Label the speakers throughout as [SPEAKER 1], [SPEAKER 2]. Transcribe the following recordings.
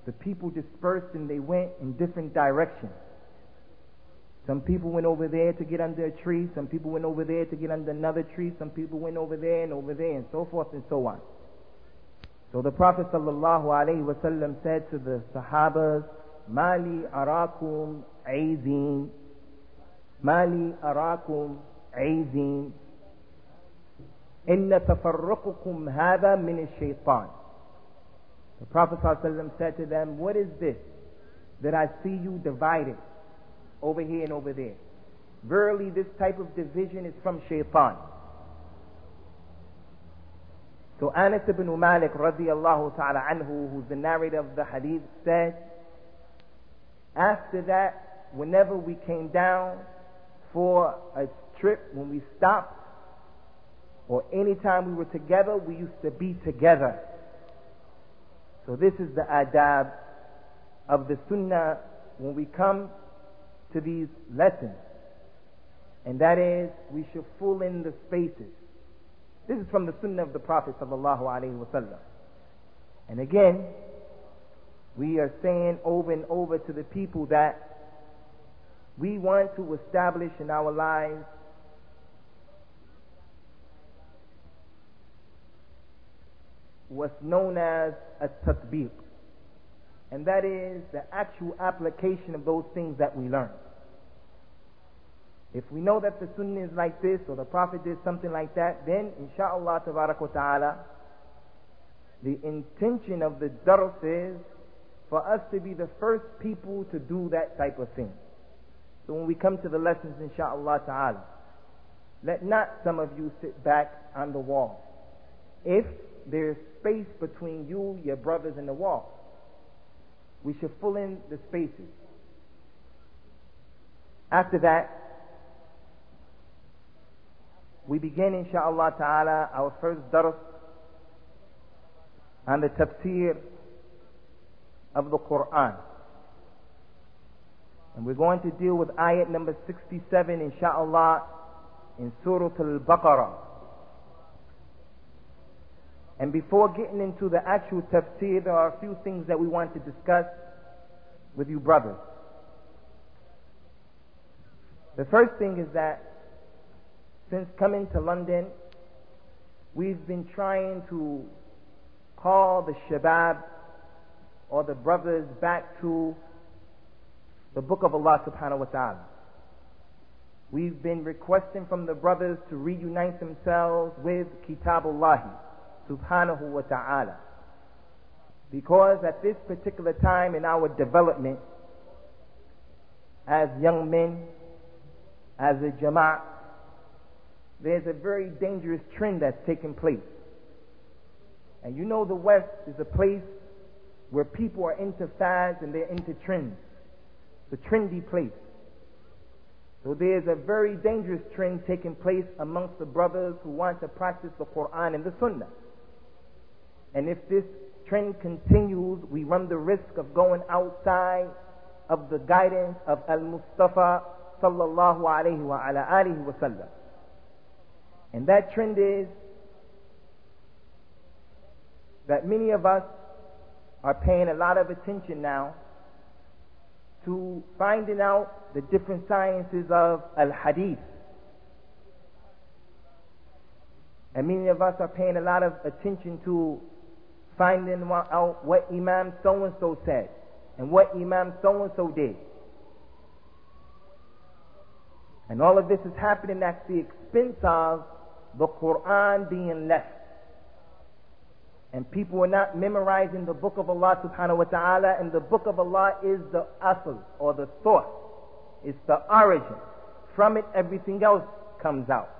[SPEAKER 1] the people dispersed and they went in different directions. Some people went over there to get under a tree. Some people went over there to get under another tree. Some people went over there, and so forth and so on. So the Prophet ﷺ said to the Sahabas, Mali arakum aizin, Mali arakum aizin, Inna tafarruqukum hadha min ash-shaytan. The Prophet ﷺ said to them, what is this that I see you divided over here and over there? Verily, this type of division is from shaitan. So Anas ibn Malik radiyallahu ta'ala anhu, who's the narrator of the hadith, said, after that, whenever we came down for a trip, when we stopped, or any time we were together, we used to be together. So this is the adab of the sunnah when we come to these lessons. And that is, we should fill in the spaces. This is from the sunnah of the Prophet sallallahu alaihi wasallam. And again, we are saying over and over to the people that we want to establish in our lives what's known as a tatbiq. And that is the actual application of those things that we learn. If we know that the sunnah is like this, or the Prophet did something like that, then insha'Allah tabarak wa ta'ala, the intention of the dars is for us to be the first people to do that type of thing. So when we come to the lessons, insha'Allah ta'ala, let not some of you sit back on the wall. If there's space between you, your brothers, and the wall, we should fill in the spaces. After that, we begin, insha'Allah ta'ala, our first dars on the tafsir of the Quran. And we're going to deal with ayat number 67, insha'Allah, in Surah Al-Baqarah. And before getting into the actual tafsir, there are a few things that we want to discuss with you brothers. The first thing is that since coming to London, we've been trying to call the shabab or the brothers back to the book of Allah subhanahu wa ta'ala. We've been requesting from the brothers to reunite themselves with Kitabullahi subhanahu wa ta'ala. Because at this particular time in our development as young men, as a jama'ah, there's a very dangerous trend that's taking place. And you know the West is a place where people are into fads and they're into trends. It's a trendy place. So there's a very dangerous trend taking place amongst the brothers who want to practice the Quran and the Sunnah. And if this trend continues, we run the risk of going outside of the guidance of Al-Mustafa sallallahu alayhi wa ala alihi wa sallam. And that trend is that many of us are paying a lot of attention now to finding out the different sciences of Al-Hadith. And many of us are paying a lot of attention to finding out what Imam so-and-so said and what Imam so-and-so did. And all of this is happening at the expense of the Quran being left. And people are not memorizing the book of Allah subhanahu wa ta'ala, and the book of Allah is the asl, or the source. It's the origin. From it, everything else comes out.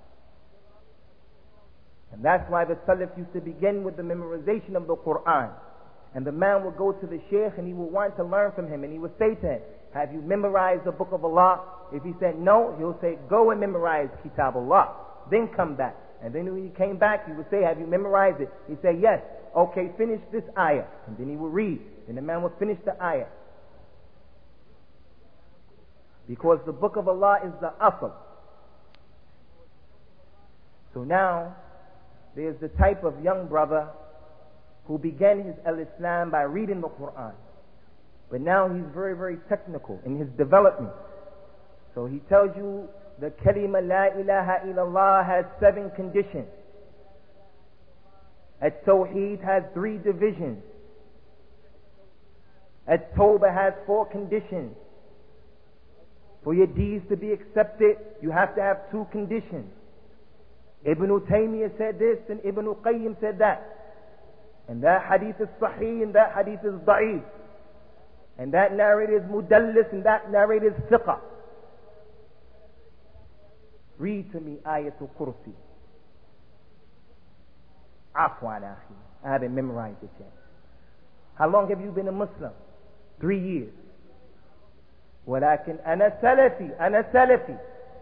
[SPEAKER 1] And that's why the Salaf used to begin with the memorization of the Quran. And the man would go to the Shaykh and he would want to learn from him. And he would say to him, have you memorized the book of Allah? If he said no, he'll say, go and memorize Kitab Allah. Then come back. And then when he came back, he would say, have you memorized it? He'd say, yes. Okay, finish this ayah. And then he would read. And the man would finish the ayah. Because the book of Allah is the asl. So now, there's the type of young brother who began his al-Islam by reading the Quran. But now he's very, very technical in his development. So he tells you the kalima la ilaha illallah has 7 conditions. At-Tawheed has 3 divisions. At-Tawbah has 4 conditions. For your deeds to be accepted, you have to have 2 conditions. Ibn Taymiyyah said this and Ibn Qayyim said that. And that hadith is sahih and that hadith is da'if. And that narrator is mudallis and that narrator is thiqa. Read to me Ayatul Kursi. Afwan akhi. I haven't memorized it yet. How long have you been a Muslim? 3 years. ولكن أنا سلفي.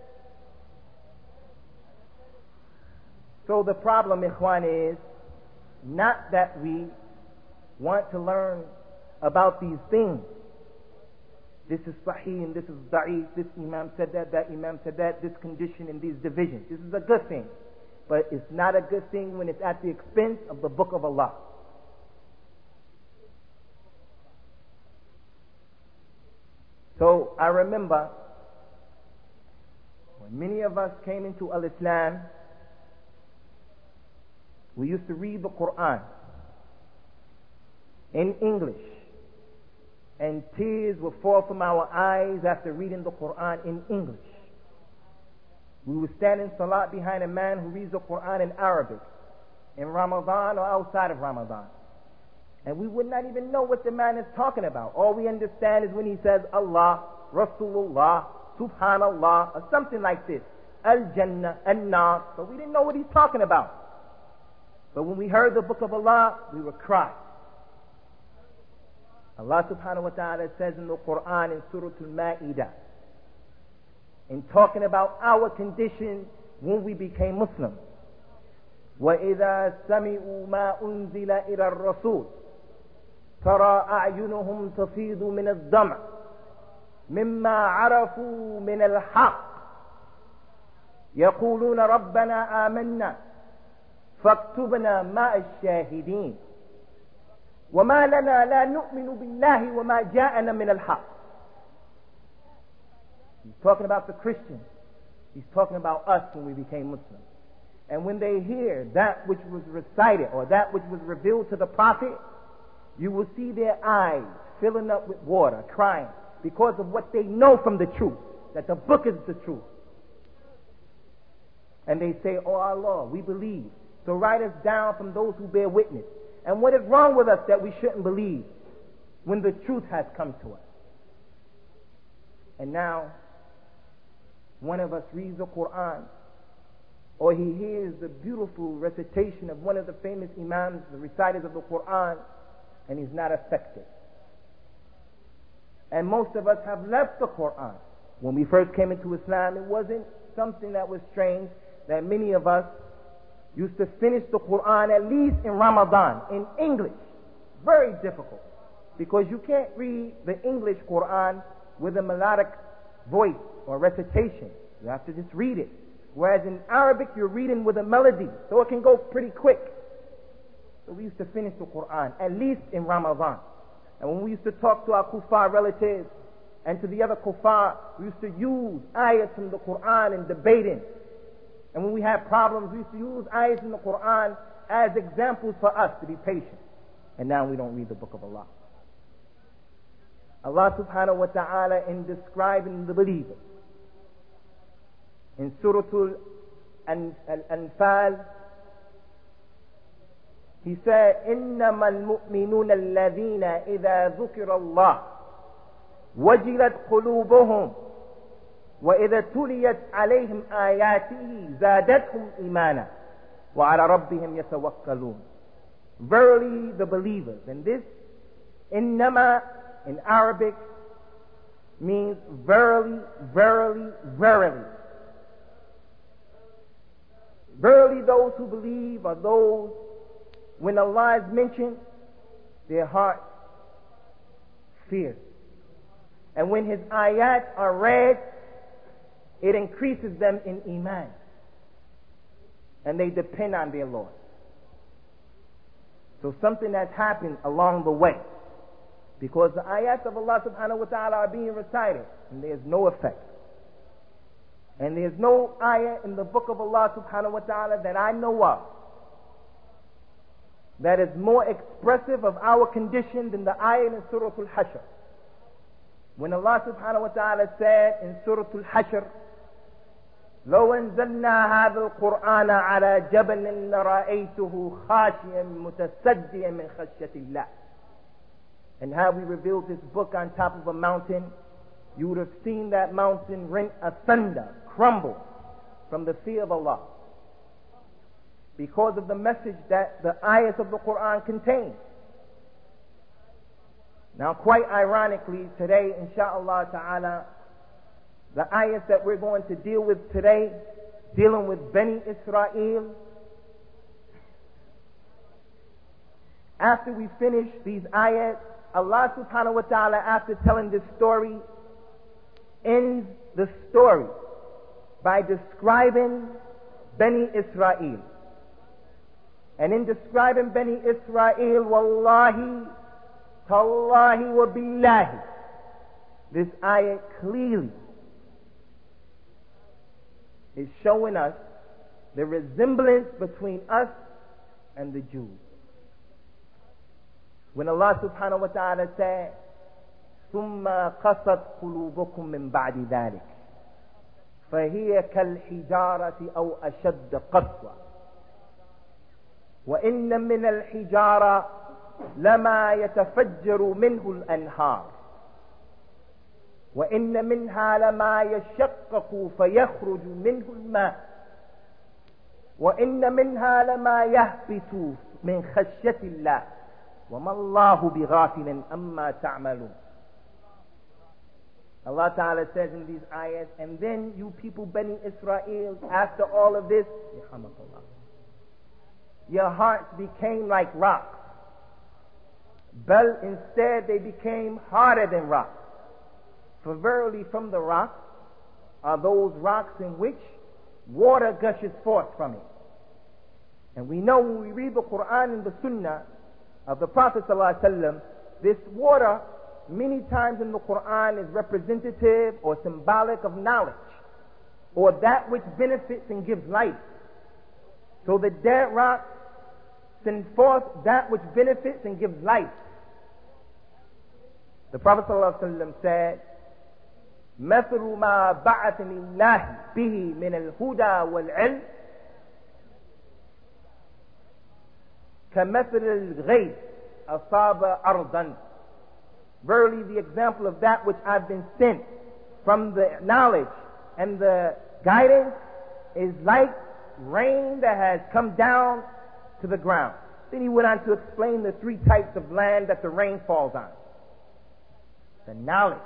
[SPEAKER 1] So the problem, ikhwan, is not that we want to learn about these things. This is sahih and this is da'if. This imam said that imam said that, this condition and these divisions. This is a good thing. But it's not a good thing when it's at the expense of the book of Allah. So I remember when many of us came into al-Islam, we used to read the Quran in English, and tears would fall from our eyes after reading the Quran in English. We would stand in salat behind a man who reads the Quran in Arabic, in Ramadan or outside of Ramadan. And we would not even know what the man is talking about. All we understand is when he says Allah, Rasulullah, Subhanallah, or something like this. Al-Jannah, An-Nar. But we didn't know what he's talking about. But when we heard the book of Allah, we would cry. Allah subhanahu wa ta'ala says in the Quran in Surah Al-Ma'idah, in talking about our condition when we became Muslims. وَإِذَا سَمِعُوا مَا أُنزِلَ إِلَى الرَّسُولِ ترى أعينهم تفيض من الدمع مما عرفوا من الحق يقولون ربنا آمنا فاكتبنا مع الشاهدين وما لنا لا نؤمن بالله وما جاءنا من الحق. He's talking about the Christians. He's talking about us when we became Muslims. And when they hear that which was recited or that which was revealed to the Prophet, you will see their eyes filling up with water, crying, because of what they know from the truth, that the book is the truth. And they say, oh Allah, we believe. So write us down from those who bear witness. And what is wrong with us that we shouldn't believe when the truth has come to us? And now, one of us reads the Quran, or he hears the beautiful recitation of one of the famous imams, the reciters of the Quran, and he's not affected. And most of us have left the Quran. When we first came into Islam, it wasn't something that was strange that many of us used to finish the Quran at least in Ramadan, in English. Very difficult. Because you can't read the English Quran with a melodic voice or recitation. You have to just read it. Whereas in Arabic, you're reading with a melody, so it can go pretty quick. So we used to finish the Quran, at least in Ramadan. And when we used to talk to our kuffar relatives and to the other kuffar, we used to use ayats from the Quran in debating. And when we had problems, we used to use ayats in the Quran as examples for us to be patient. And now we don't read the book of Allah. Allah subhanahu wa ta'ala, in describing the believers, in Surah Al-Anfal, he said, إِنَّمَا الْمُؤْمِنُونَ الَّذِينَ إِذَا ذُكِرَ اللَّهُ وَجِلَتْ قُلُوبُهُمْ وَإِذَا تُلِيَتْ عَلَيْهِمْ آيَاتِهِ زَادَتْهُمْ إِيمَانًا وَعَلَى رَبِّهِمْ يَتَوَكَّلُونَ. Verily the believers. And this, إِنَّمَا in Arabic means verily, verily, verily. Verily those who believe are those, when Allah is mentioned, their heart fears. And when His ayat are read, it increases them in iman. And they depend on their Lord. So something has happened along the way. Because the ayat of Allah subhanahu wa ta'ala are being recited and there's no effect. And there's no ayah in the book of Allah subhanahu wa ta'ala that I know of that is more expressive of our condition than the ayah in Surah Al-Hashr. When Allah subhanahu wa ta'ala said in Surah Al-Hashr, لو أنزلنا هذا القرآن على جبل لرأيته خاشعا متصدعا من خشية الله. And how we revealed this book on top of a mountain, you would have seen that mountain rent asunder, crumble from the fear of Allah. Because of the message that the ayahs of the Quran contain. Now quite ironically today, insha'Allah ta'ala, the ayahs that we're going to deal with today, dealing with Bani Israel, after we finish these ayahs, Allah subhanahu wa ta'ala, after telling this story, ends the story by describing Bani Israel. And in describing Bani Israel, wallahi, tallahi wa billahi, this ayah clearly is showing us the resemblance between us and the Jews. When Allah subhanahu wa ta'ala said, ثُمَّ قَصَتْ قُلُوبُكُم مِّن بَعْدِ ذَلِكَ فَهِيَ كَالْحِجَارَةِ أَوْ أَشَدَّ قَسْوَةً وَإِنَّ مِنَ الْحِجَارَةِ لَمَا يَتَفَجَّرُ مِنْهُ الْأَنْهَارُ وَإِنَّ مِنْهَا لَمَا يَشَّقَّقُ فَيَخْرُجُ مِنْهُ الْمَاءُ وَإِنَّ مِنْهَا لَمَا يَهْبِطُ مِنْ خَشْيَةِ اللَّهِ وَمَا اللَّهُ بِغَافِلٍ أَمَّا تَعْمَلُونَ. Allah Ta'ala says in these ayahs, and then you people Bani Israel, after all of this, your hearts became like rocks. But instead they became harder than rocks. For verily from the rocks are those rocks in which water gushes forth from it. And we know when we read the Quran and the Sunnah of the Prophet ﷺ, this water many times in the Quran is representative or symbolic of knowledge, or that which benefits and gives life. So the dead rock sends forth that which benefits and gives life. The Prophet ﷺ said, مثل ما بعثني الله به من الهدى والعلم كمثل الغيث أصاب أرضا. Verily the example of that which I've been sent from the knowledge and the guidance is like rain that has come down to the ground. Then he went on to explain the three types of land that the rain falls on. The knowledge.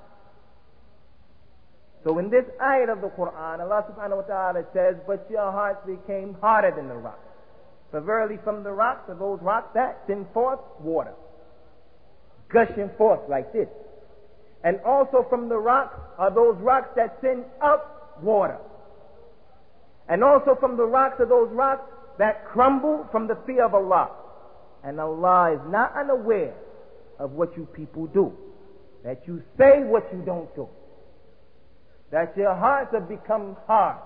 [SPEAKER 1] So in this ayat of the Quran, Allah subhanahu wa ta'ala says, but your hearts became harder than the rocks. For verily from the rocks are those rocks that send forth water, gushing forth like this. And also from the rocks are those rocks that send up water. And also from the rocks are those rocks that crumble from the fear of Allah. And Allah is not unaware of what you people do. That you say what you don't do. That your hearts have become hard.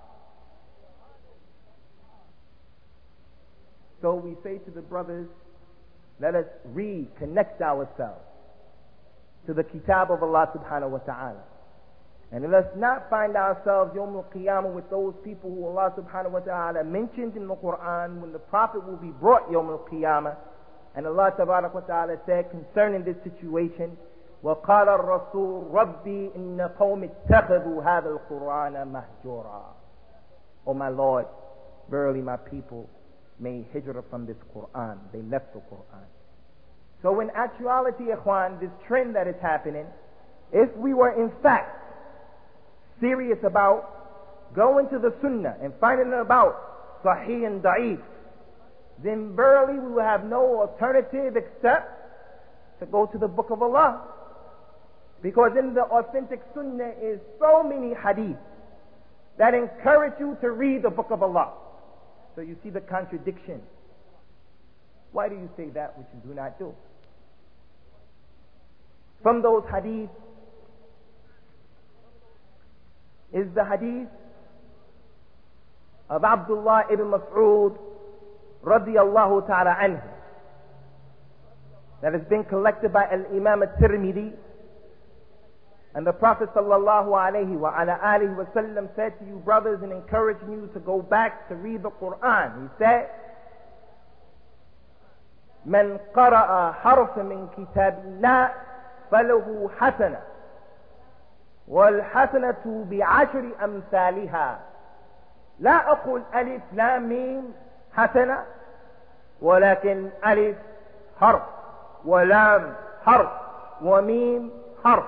[SPEAKER 1] So we say to the brothers, let us reconnect ourselves to the kitab of Allah subhanahu wa ta'ala. And let us not find ourselves Yawm al-Qiyamah with those people who Allah subhanahu wa ta'ala mentioned in the Quran when the Prophet will be brought Yawm al-Qiyamah. And Allah tabarak wa ta'ala said concerning this situation, وَقَالَ الرَّسُولُ رَبِّي إِنَّ قَوْمِ اتَّخَذُوا هَذَا الْقُرْآنَ مَهْجُورًا. O my Lord, verily my people made hijrah from this Quran. They left the Quran. So in actuality, ikhwan, this trend that is happening, if we were in fact serious about going to the Sunnah and finding about Sahih and Da'if, then verily we will have no alternative except to go to the Book of Allah. Because in the authentic Sunnah is so many hadith that encourage you to read the Book of Allah. So you see the contradiction. Why do you say that which you do not do? From those hadith is the hadith of Abdullah ibn Mas'ud radiyallahu ta'ala anhu, that has been collected by Al-Imam al-Tirmidhi. And the Prophet sallallahu alayhi wa ala alihi wa sallam said to you brothers, and encouraging you to go back to read the Quran. He said, من قرأ حرف من كتاب الله فله حسنة والحسنة بعشر أمثالها. لا أقول ألف لام ميم حسنة، ولكن ألف حرف ولام حرف وميم حرف.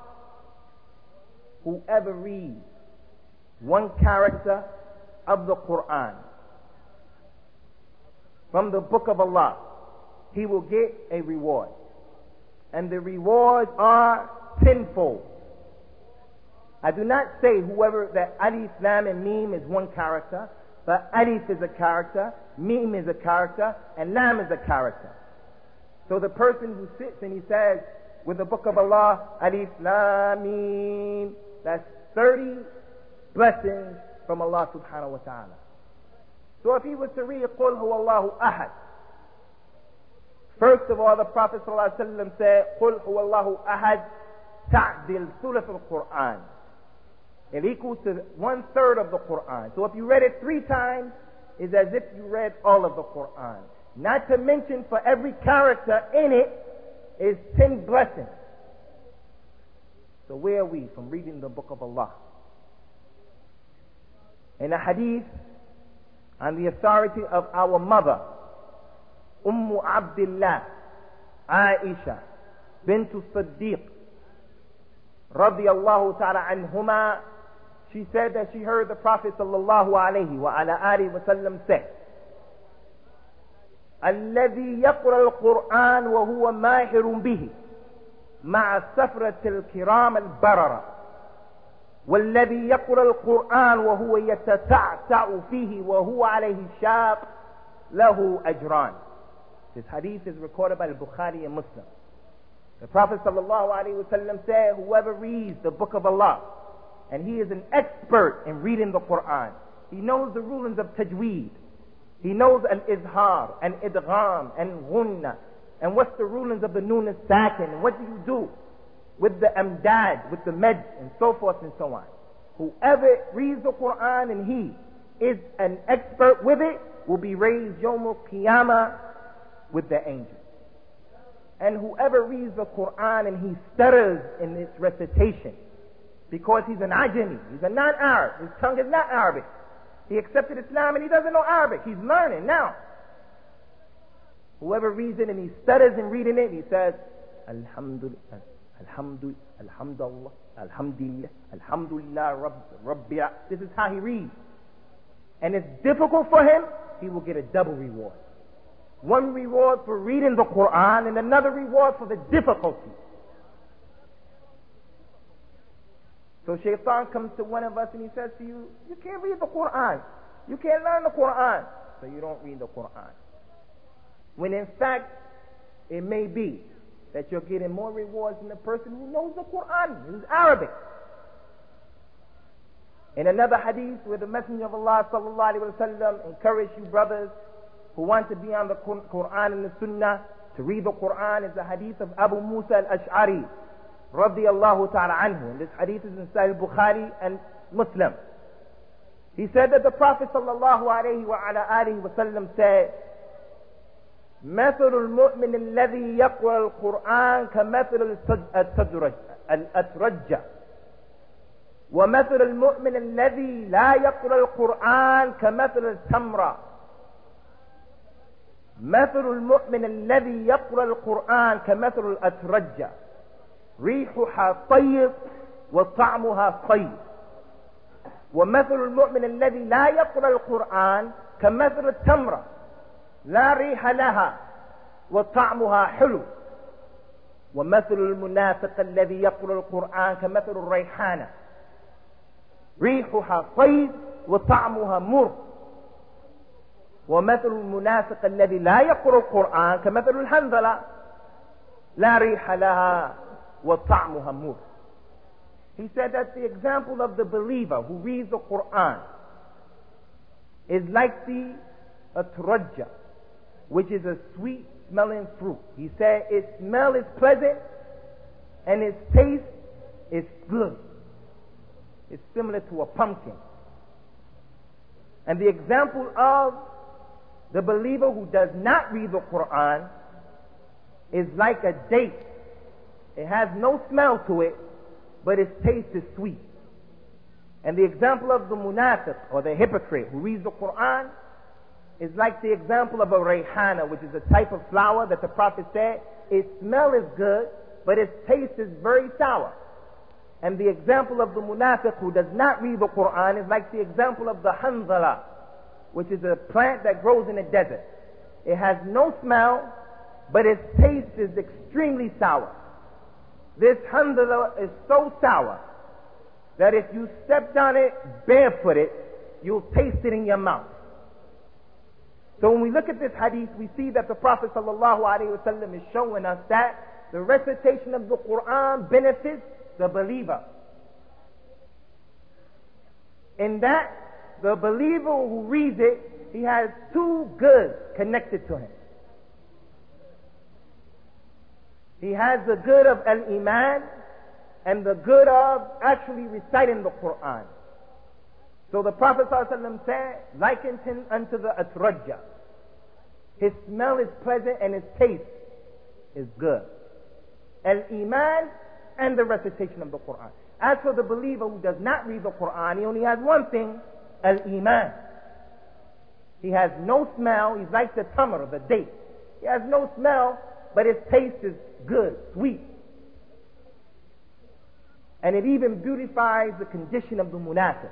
[SPEAKER 1] Whoever reads one character of the Quran from the book of Allah, he will get a reward. And the rewards are tenfold. I do not say whoever, that alif, lam, and mim is one character, but alif is a character, mim is a character, and lam is a character. So the person who sits and he says, with the book of Allah, alif, lam, mim, that's 30 blessings from Allah subhanahu wa ta'ala. So if he was to read Qul huwallahu ahad, first of all, the Prophet sallallahu alaihi wasallam said, Qul huwallahu ahad ta'dil thuluth al-Quran. It equals to 1/3 of the Quran. So if you read it 3 times, it's as if you read all of the Quran. Not to mention, for every character in it is 10 blessings. So where are we from reading the book of Allah? In a hadith on the authority of our mother, Abdullah, Aisha, bint Siddiq, radiyallahu ta'ala anhuma, she said that she heard the Prophet sallallahu alayhi wa ala alihi wa sallam say, الذي يقرأ القرآن وهو ماهر به مع السفرة الكرام البررة، والذي يقرأ القرآن وهو يتتعتع فيه وهو عليه شاق له أجران. This hadith is recorded by Bukhari and Muslim. The Prophet sallallahu alaihi wasallam said, whoever reads the book of Allah, and he is an expert in reading the Quran, he knows the rulings of tajweed, he knows al-izhar and idgham and ghunna, and what's the rulings of the nun as-sakin, and what do you do with the amdad, with the med, and so forth and so on. Whoever reads the Quran and he is an expert with it will be raised Yawm al-Qiyamah with the angels. And whoever reads the Quran and he stutters in its recitation, because he's an ajami, he's a non-Arab, his tongue is not Arabic, he accepted Islam and he doesn't know Arabic, he's learning now. Whoever reads it and he stutters in reading it, he says, Alhamdulillah, Alhamdulillah, Alhamdulillah, Alhamdulillah, Rabbi. This is how he reads. And it's difficult for him, he will get a double reward. One reward for reading the Quran and another reward for the difficulty. So shaitan comes to one of us and he says to you, you can't read the Quran. You can't learn the Quran. So you don't read the Quran. When in fact, it may be that you're getting more rewards than the person who knows the Quran, who's Arabic. In another hadith where the Messenger of Allah sallallahu alaihi wasallam encouraged you brothers who want to be on the Quran and the Sunnah to read the Quran, is the hadith of Abu Musa al-Ash'ari radiyallahu ta'ala anhu. And this hadith is in Sahih Bukhari and Muslim. He said that the Prophet sallallahu alayhi wa ala alihi wa sallam said, مثل المؤمن الذي يقرأ القرآن كمثل الأترجة، ومثل المؤمن الذي لا يقرأ القرآن كمثل التمرة. مثل المؤمن الذي يقرأ القرآن كمثل الأترجة، ريحها طيب وطعمها طيب. ومثل المؤمن الذي لا يقرأ القرآن كمثل التمرة، لا ريح لها وطعمها حلو. ومثل المنافق الذي يقرأ القرآن كمثل الريحانة، ريحها طيب وطعمها مر. ومثل المنافق الذي لا يقرأ القرآن كمثل الحنظلة لا ريح لها وطعمها مر. He said that the example of the believer who reads the Quran is like the atrajja, which is a sweet smelling fruit. He said its smell is pleasant and its taste is good. It's similar to a pumpkin. And the example of the believer who does not read the Quran is like a date. It has no smell to it, but its taste is sweet. And the example of the munafiq, or the hypocrite who reads the Quran, is like the example of a rayhana, which is a type of flower that the Prophet said, its smell is good, but its taste is very sour. And the example of the munafiq who does not read the Quran is like the example of the hanzala, which is a plant that grows in the desert. It has no smell, but its taste is extremely sour. This hanzala is so sour that if you stepped on it barefooted, you'll taste it in your mouth. So when we look at this hadith, we see that the Prophet ﷺ is showing us that the recitation of the Quran benefits the believer. In that, the believer who reads it, he has two goods connected to him. He has the good of al-iman and the good of actually reciting the Quran. So the Prophet ﷺ said, likened him unto the atrajja. His smell is pleasant and his taste is good. Al-iman and the recitation of the Quran. As for the believer who does not read the Quran, he only has one thing, al-iman. He has no smell. He's like the tamar, the date. He has no smell, but his taste is good, sweet. And it even beautifies the condition of the munafiq.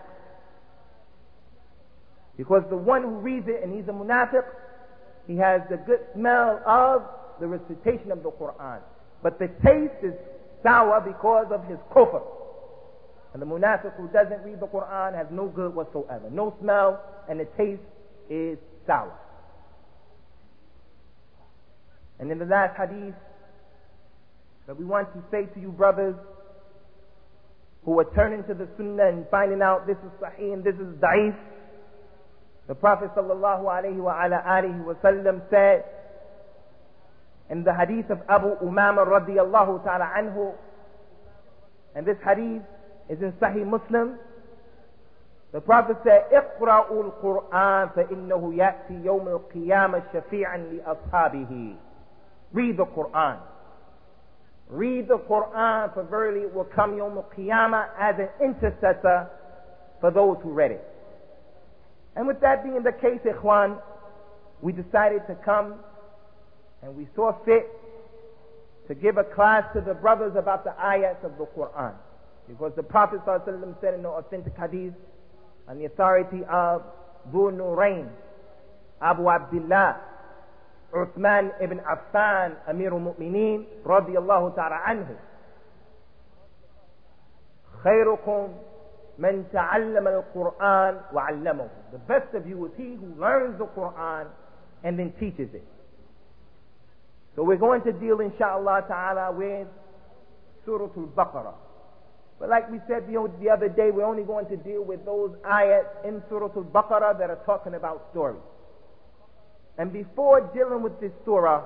[SPEAKER 1] Because the one who reads it and he's a munafiq, he has the good smell of the recitation of the Quran. But the taste is sour because of his kufr. And the munafiq who doesn't read the Quran has no good whatsoever. No smell, and the taste is sour. And in the last hadith that we want to say to you brothers who are turning to the sunnah and finding out this is sahih and this is da'if, the Prophet sallallahu alayhi wa sallam said in the hadith of Abu Umama radiyallahu ta'ala anhu, and this hadith is in Sahih Muslim, the Prophet said, اقرأوا القرآن فإنه يأتي يوم القيامة شفيعا لأصحابه. Read the Quran. Read the Quran, for verily it will come Yawm al-Qiyamah as an intercessor for those who read it. And with that being the case, ikhwan, we decided to come and we saw fit to give a class to the brothers about the ayats of the Quran. Because the Prophet ﷺ said in the authentic hadith, on the authority of Dhu Nurayn, Abu Abdullah, Uthman ibn Affan, Amir al-Mu'mineen, radiyallahu ta'ala anhu, خيركم من تعلم القرآن وعلمه. The best of you is he who learns the Quran and then teaches it. So we're going to deal, inshallah ta'ala, with Surah Al-Baqarah. But like we said the other day, we're only going to deal with those ayats in Surah Al-Baqarah that are talking about stories. And before dealing with this surah,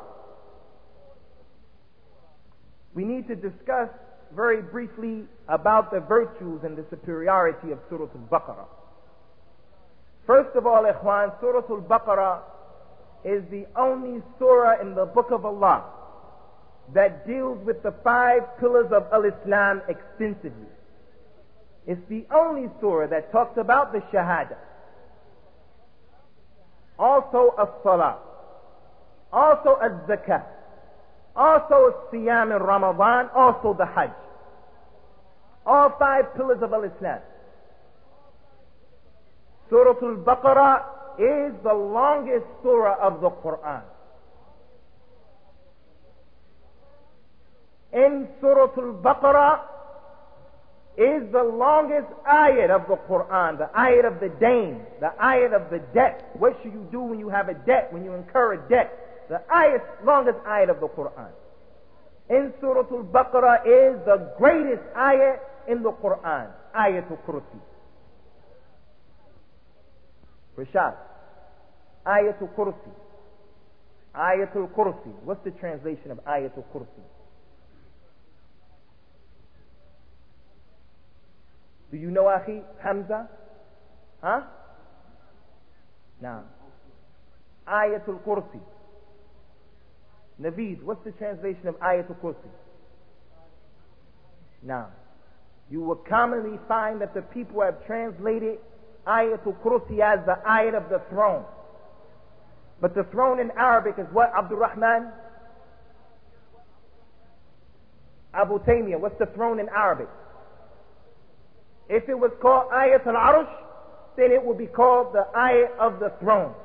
[SPEAKER 1] we need to discuss very briefly about the virtues and the superiority of Surah Al-Baqarah. First of all, ikhwan, Surah Al-Baqarah is the only surah in the Book of Allah that deals with the 5 pillars of Al-Islam extensively. It's the only surah that talks about the Shahada, also As-Salah, also Az-Zakah, also As-Siyam in Ramadan, also the Hajj. All 5 pillars of Al-Islam. Surah Al-Baqarah is the longest surah of the Quran. In Surah Al-Baqarah, is the longest ayat of the Quran, the ayat of the dain, the ayat of the debt. What should you do when you have a debt, when you incur a debt? The longest ayat of the Quran. In Surah Al-Baqarah is the greatest ayat in the Quran, Ayatul Kursi. Rashad, Ayatul Kursi. Ayatul Kursi. What's the translation of Ayatul Kursi? Do you know, Akhi Hamza? Huh? Now, Ayatul Kursi. Naveed, what's the translation of Ayatul Kursi? Now, you will commonly find that the people have translated Ayatul Kursi as the ayat of the throne. But the throne in Arabic is what, Abdul Rahman? Abu Taymiyyah, what's the throne in Arabic? If it was called Ayat al-Arsh, then it would be called the ayat of the throne.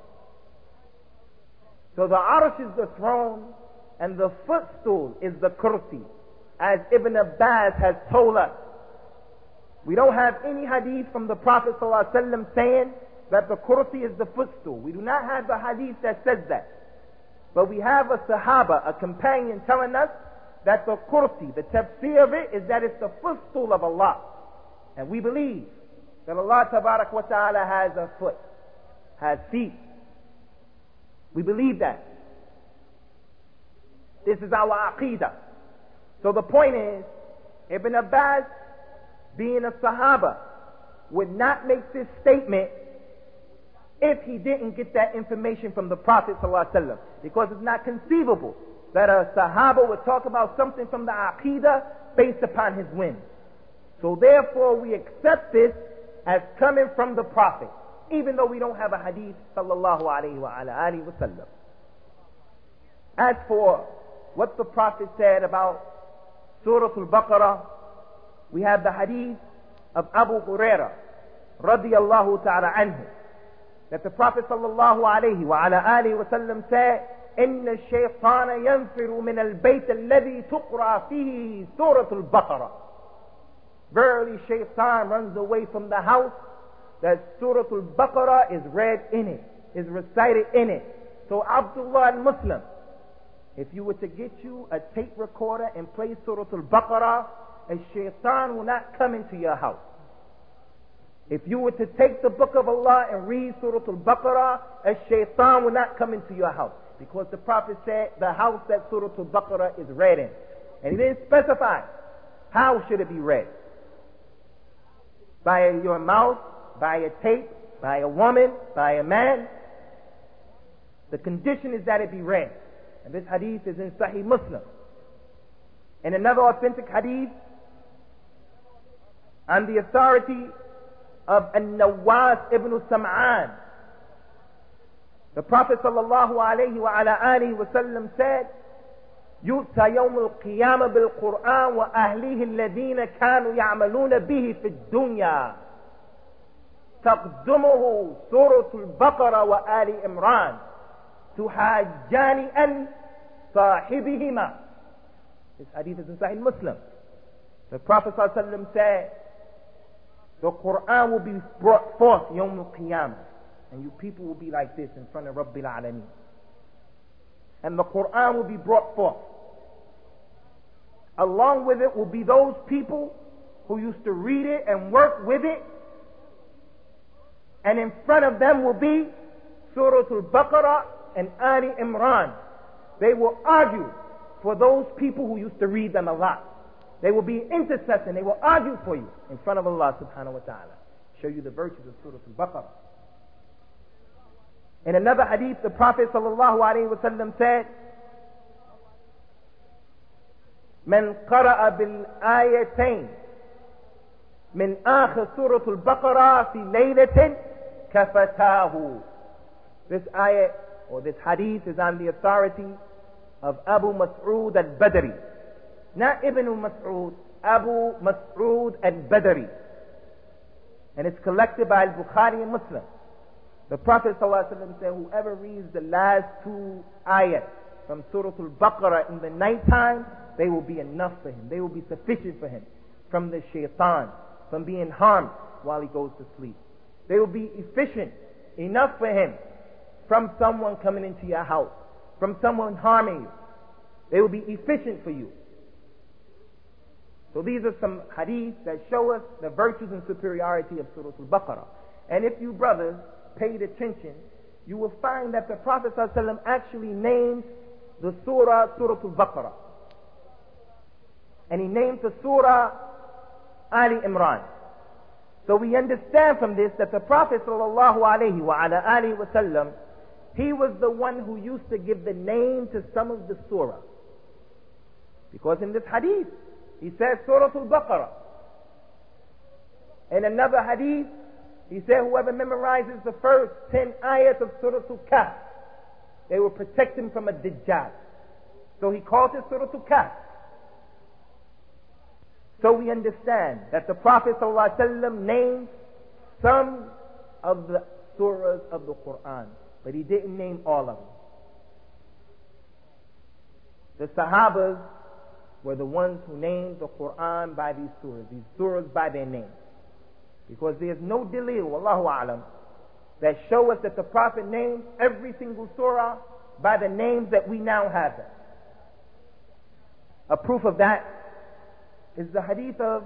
[SPEAKER 1] So the Arsh is the throne, and the footstool is the Kursi, as Ibn Abbas has told us. We don't have any hadith from the Prophet ﷺ saying that the Kursi is the footstool. We do not have the hadith that says that. But we have a Sahaba, a companion, telling us that the Kursi, the tafsir of it, is that it's the footstool of Allah. And we believe that Allah Tabarak wa Ta'ala has a foot, has feet. We believe that. This is our aqidah. So the point is, Ibn Abbas, being a Sahaba, would not make this statement if he didn't get that information from the Prophet ﷺ. Because it's not conceivable that a Sahaba would talk about something from the aqidah based upon his whim. So therefore we accept this as coming from the Prophet, even though we don't have a hadith sallallahu alayhi wa alihi wa sallam. As for what the Prophet said about Surah Al-Baqarah, we have the hadith of Abu Hurairah radiyallahu ta'ala anhu, that the Prophet sallallahu alayhi wa alihi wa sallam said, إن الشيطان ينفر من البيت الذي تقرأ فيه سورة البقرة. Verily, shaitan runs away from the house that Surah Al-Baqarah is read in it, is recited in it. So Abdullah al-Muslim, if you were to get you a tape recorder and play Surah Al-Baqarah, a shaitan will not come into your house. If you were to take the book of Allah and read Surah Al-Baqarah, a shaitan will not come into your house. Because the Prophet said the house that Surah Al-Baqarah is read in. And he didn't specify how should it be read. By your mouth, by a tape, by a woman, by a man. The condition is that it be read. And this hadith is in Sahih Muslim. In another authentic hadith, on the authority of An-Nawas ibn Sam'an, the Prophet sallallahu alayhi wa ala alihi wa sallam said, يؤتى يوم القيامة بالقرآن وأهله الذين كانوا يعملون به في الدنيا تقدمه سورة البقرة وآل عمران تحاجان عن صاحبهما. This hadith is in Sahih Muslim. The Prophet ﷺ said, the Quran will be brought forth يوم القيامة, and you people will be like this in front of Rabbil Alameen. And the Quran will be brought forth. Along with it will be those people who used to read it and work with it. And in front of them will be Surah Al-Baqarah and Ali Imran. They will argue for those people who used to read them a lot. They will be intercessing. They will argue for you in front of Allah subhanahu wa ta'ala. Show you the virtues of Surah Al-Baqarah. In another hadith, the Prophet sallallahu alayhi wa sallam said, من قرأ بالآيتين من آخر سورة البقرة في ليلة كفتاه. This ayat or this hadith is on the authority of Abu Mas'ud al-Badri. Not Ibn Mas'ud, Abu Mas'ud al-Badri. And it's collected by Al-Bukhari and Muslim. The Prophet ﷺ said, whoever reads the last two ayat from Surah Al-Baqarah in the nighttime, they will be enough for him. They will be sufficient for him. from the shaitan, from being harmed while he goes to sleep. They will be efficient enough for him from someone coming into your house, from someone harming you. They will be efficient for you. So these are some hadiths that show us the virtues and superiority of Surah Al-Baqarah. And if you brothers paid attention, you will find that the Prophet ﷺ actually named the Surah Al-Baqarah. And he named the Surah Ali Imran. So we understand from this that the Prophet ﷺ, he was the one who used to give the name to some of the surah. Because in this hadith, he says Surah Al-Baqarah. In another hadith, he said whoever memorizes the first 10 ayats of Surah Al-Kahf, they will protect him from a Dajjal. So he called it Surah Al-Kahf. So we understand that the Prophet ﷺ named some of the surahs of the Quran, but he didn't name all of them. The Sahabas were the ones who named the Quran by these surahs by their name. Because there's no dalil, wallahu a'lam, that show us that the Prophet named every single surah by the names that we now have them. A proof of that is the hadith of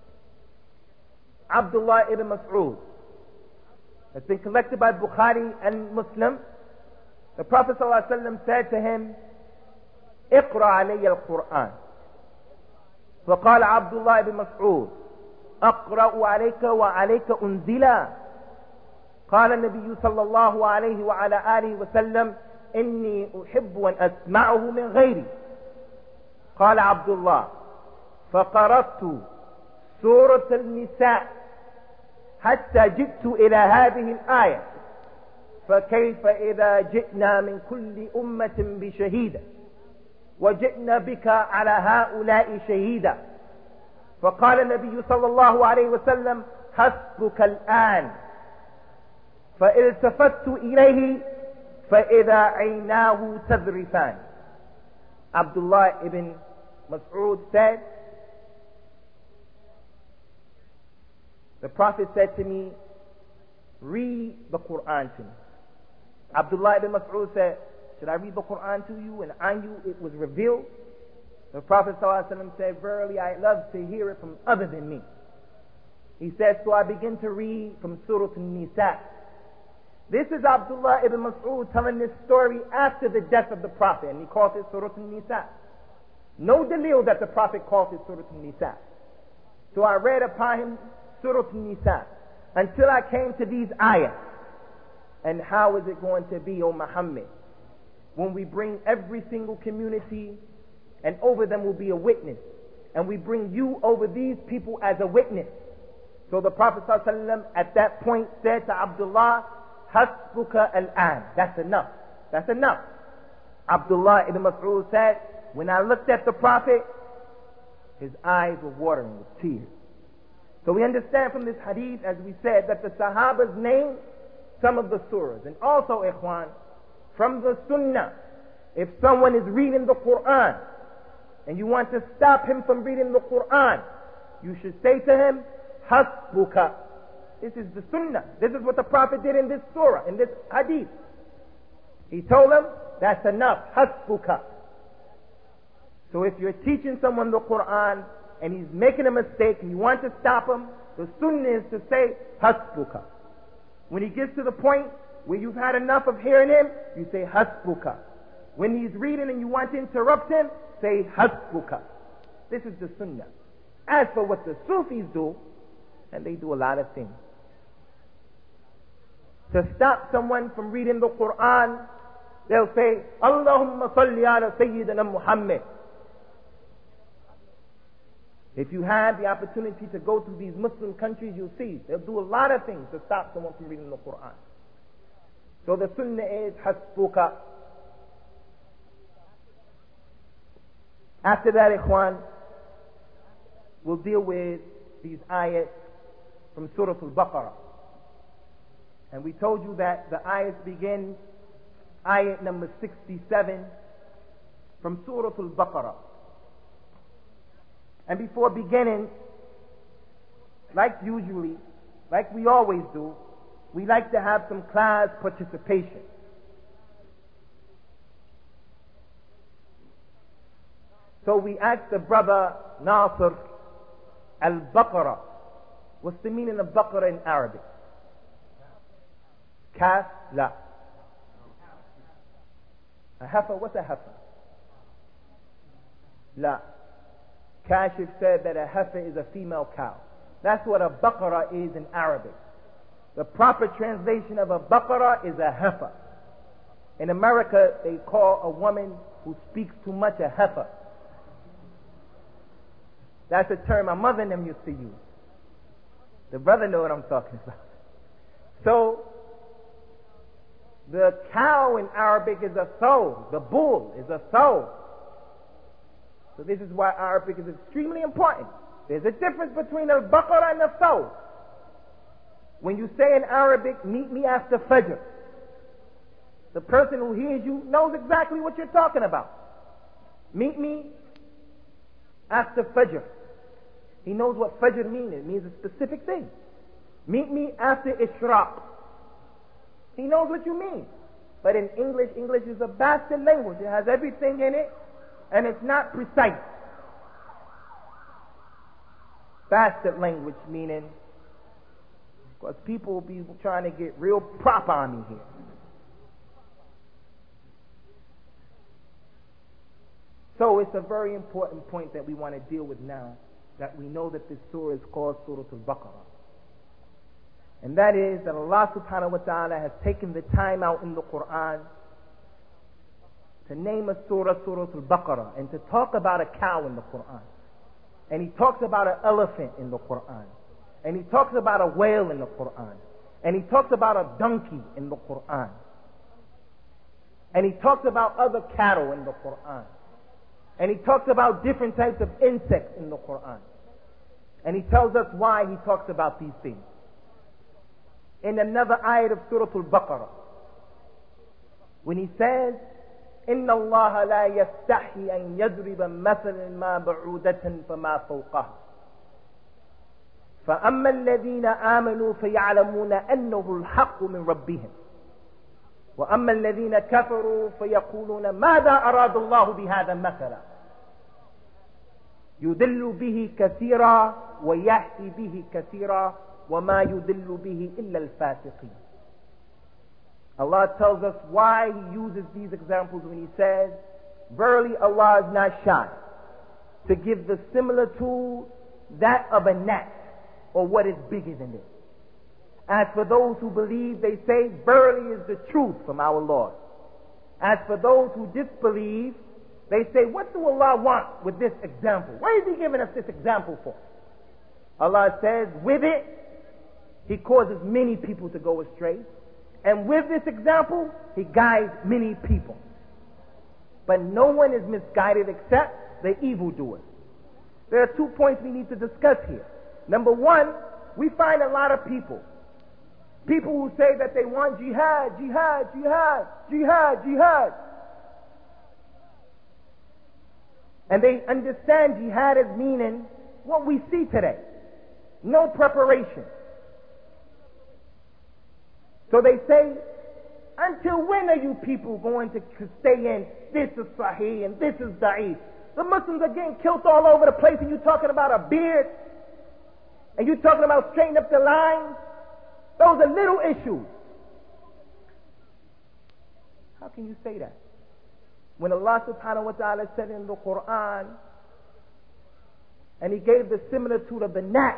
[SPEAKER 1] Abdullah ibn Mas'ud. It's been collected by Bukhari and Muslim. The Prophet ﷺ said to him, اقرأ علي القرآن. فقال عبد الله بن مسعود أقرأ عليك وعليك أنزلا. قال النبي صلى الله عليه وعلى آله وسلم إني أحب أن أسمعه من غيري. قال عبد الله فقرأت سورة النساء حتى جئت إلى هذه الآية فكيف إذا جئنا من كل أمة بشهيد وجئنا بك على هؤلاء شهيدا. فقال النبي صلى الله عليه وسلم حسبك الآن. فالتفت إليه فإذا عيناه تذرفان. Abdullah ibn Mas'ud said, the Prophet said to me, read the Quran to me. Abdullah ibn Mas'ud said, should I read the Quran to you? And on you it was revealed. The Prophet ﷺ said, verily I love to hear it from other than me. He said, so I begin to read from Surah An-Nisa. This is Abdullah ibn Mas'ud telling this story after the death of the Prophet, and he calls it Surah An-Nisa. No dalil that the Prophet calls it Surah An-Nisa. So I read upon him Surah An-Nisa until I came to these ayahs. And how is it going to be, O Muhammad, when we bring every single community and over them will be a witness, and we bring you over these people as a witness? So the Prophet ﷺ at that point said to Abdullah, Hasbuka al-an. That's enough. That's enough. Abdullah ibn Mas'ud said, when I looked at the Prophet, his eyes were watering with tears. So we understand from this hadith, as we said, that the Sahabas named some of the surahs. And also, ikhwan, from the sunnah, if someone is reading the Quran and you want to stop him from reading the Quran, you should say to him, Hasbuka. This is the sunnah. This is what the Prophet did in this surah, in this hadith. He told him, that's enough. Hasbuka. So if you're teaching someone the Quran and he's making a mistake and you want to stop him, the sunnah is to say, Hasbuka. When he gets to the point where you've had enough of hearing him, you say, Hasbuka. When he's reading and you want to interrupt him, say, Hasbuka. This is the sunnah. As for what the Sufis do, and they do a lot of things, to stop someone from reading the Quran, they'll say, Allahumma salli ala Sayyidina Muhammad. If you have the opportunity to go to these Muslim countries, you'll see they'll do a lot of things to stop someone from reading the Quran. So the sunnah is Hasbuka. After that, ikhwan, we'll deal with these ayats from Surah Al-Baqarah. And we told you that the ayats begin ayat number 67 from Surah Al-Baqarah. And before beginning, like we always do, we like to have some class participation. So we asked the brother Nasir al-Baqarah. What's the meaning of Baqarah in Arabic? Calf? La. A heifer? What's a heifer? La. Kashif said that a heifer is a female cow. That's what a Baqarah is in Arabic. The proper translation of a Baqarah is a heifer. In America, they call a woman who speaks too much a heifer. That's a term my mother and them used to use. The brother know what I'm talking about. So, the cow in Arabic is a soul. The bull is a soul. So this is why Arabic is extremely important. There's a difference between al-Baqarah and the soul. When you say in Arabic, meet me after Fajr, the person who hears you knows exactly what you're talking about. Meet me after Fajr. He knows what Fajr means. It means a specific thing. Meet me after Ishraq. He knows what you mean. But in English is a bastard language. It has everything in it, and it's not precise. Bastard language meaning, because people will be trying to get real proper on me here. So it's a very important point that we want to deal with now, that we know that this surah is called Surah Al-Baqarah. And that is that Allah subhanahu wa ta'ala has taken the time out in the Quran to name a surah, Surah Al-Baqarah, and to talk about a cow in the Quran. And He talks about an elephant in the Quran. And He talks about a whale in the Quran. And He talks about a donkey in the Quran. And He talks about other cattle in the Quran. And He talks about different types of insects in the Quran. And He tells us why He talks about these things. In another ayat of Surah Al-Baqarah, when He says, إِنَّ اللَّهَ لَا يَسْتَحْيِ أَن يَضْرِبَ مَثَلًا مَا بَعُودَةً فَمَا فَوْقَهَا فَأَمَّا الَّذِينَ آمَنُوا فَيَعْلَمُونَ أَنَّهُ الْحَقُّ مِنْ رَبِّهِمْ وَأَمَّا الَّذِينَ كَفَرُوا فَيَقُولُونَ مَاذَا أَرَادَ اللَّهُ بِهَذَا مَثَلًا يُضِلُّ بِهِ كَثِيرًا وَيَهْدِي بِهِ كَثِيرًا وَمَا يُضِلُّ بِهِ إِلَّا الْفَاسِقِينَ. Allah tells us why He uses these examples when He says, verily Allah is not shy to give the similitude that of a gnat, or what is bigger than it. As for those who believe, they say, verily is the truth from our Lord. As for those who disbelieve, they say, what do Allah want with this example? Why is He giving us this example for? Allah says, with it, He causes many people to go astray. And with this example, He guides many people. But no one is misguided except the evildoers. There are 2 points we need to discuss here. Number one, we find a lot of people who say that they want jihad, jihad, jihad, jihad, jihad. And they understand jihad as meaning what we see today. No preparation. So they say, until when are you people going to stay in this is Sahih and this is Da'if? The Muslims are getting killed all over the place, and you're talking about a beard, and you're talking about straightening up the lines. Those are little issues. How can you say that? When Allah subhanahu wa ta'ala said in the Quran, and He gave the similitude of the gnat,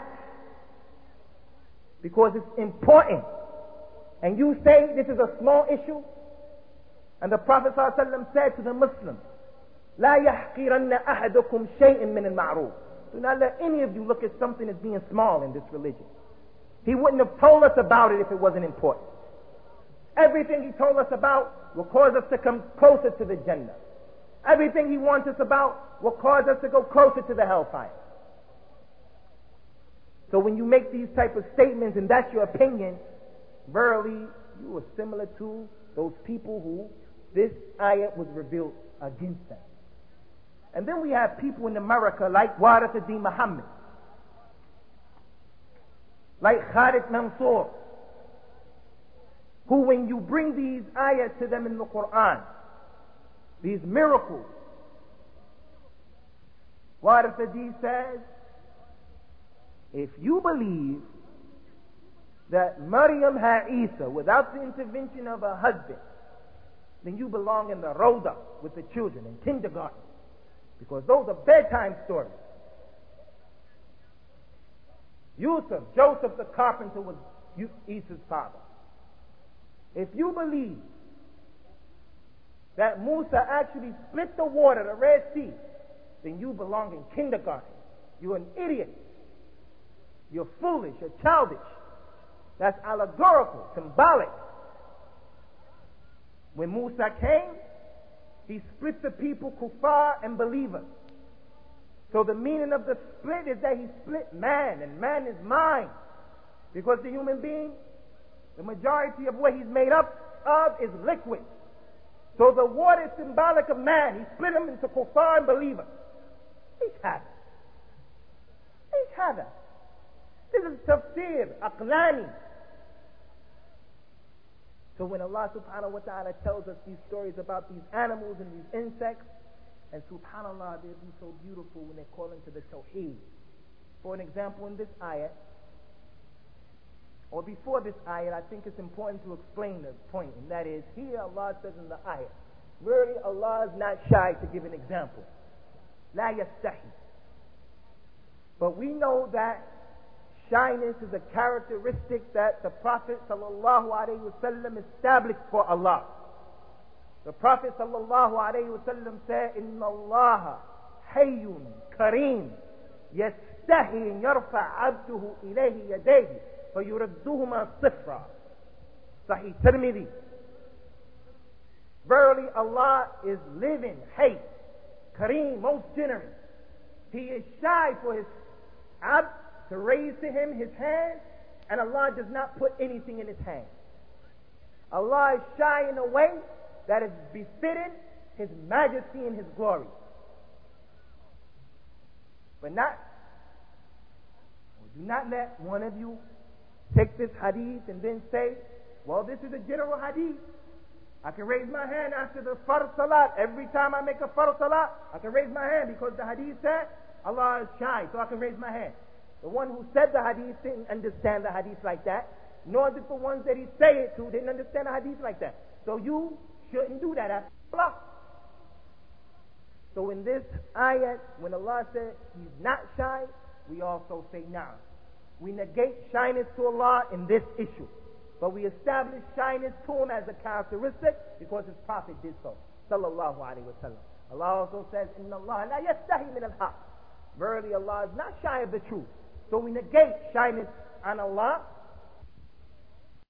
[SPEAKER 1] because it's important. And you say this is a small issue? And the Prophet ﷺ said to the Muslims, لا يحقرن أحدكم شيء من المعروف. Do not let any of you look at something as being small in this religion. He wouldn't have told us about it if it wasn't important. Everything He told us about will cause us to come closer to the Jannah. Everything He wants us about will cause us to go closer to the hellfire. So when you make these type of statements and that's your opinion, verily you are similar to those people who this ayat was revealed against them. And then we have people in America like Warathuddin Muhammad. like Khalid Mansour, who when you bring these ayahs to them in the Quran, these miracles, Warith Hadith says, if you believe that Maryam had Isa without the intervention of her husband, then you belong in the Roda with the children in kindergarten, because those are bedtime stories. Yusuf, Joseph the carpenter, was Isa's father. If you believe that Musa actually split the water, the Red Sea, then you belong in kindergarten. You're an idiot. You're foolish. You're childish. That's allegorical, symbolic. When Musa came, he split the people, kuffar and believers. So the meaning of the split is that he split man, and man is mind. Because the human being, the majority of what he's made up of is liquid. So the water is symbolic of man. He split them into kuffar and believers. Each had it. This is tafsir, aqlani. So when Allah subhanahu wa ta'ala tells us these stories about these animals and these insects, and subhanallah, they'd be so beautiful when they call into the tawheed. For an example, in this ayah, or before this ayah, I think it's important to explain the point, and that is, here Allah says in the ayah, really Allah is not shy to give an example. La yastahi. But we know that shyness is a characteristic that the Prophet sallallahu alaihi wasallam established for Allah. The Prophet sallallahu alaihi wasallam said, "Inna Allah hayyun kareem yastahi an yarfa abduhu ilayhi yadayhi fayuradduhuma sifra." Sahih Tirmidhi. Verily Allah is living, hayy, kareem, most generous. He is shy for his abd to raise to him his hand, and Allah does not put anything in his hand. Allah is shy in a way that is befitting his majesty and his glory. But do not let one of you take this hadith and then say, well, this is a general hadith. I can raise my hand after the Fard Salat. Every time I make a Fard Salat, I can raise my hand because the hadith said Allah is shy, so I can raise my hand. The one who said the hadith didn't understand the hadith like that, nor did the ones that he say it to didn't understand the hadith like that. So you shouldn't do that after Allah. So in this ayat, when Allah said He's not shy, we also say nah. We negate shyness to Allah in this issue, but we establish shyness to Him as a characteristic because His Prophet did so. Sallallahu alaihi wasallam. Allah also says, "Inna Allah la yastahi min al-haq." Verily, Allah is not shy of the truth. So we negate shyness on Allah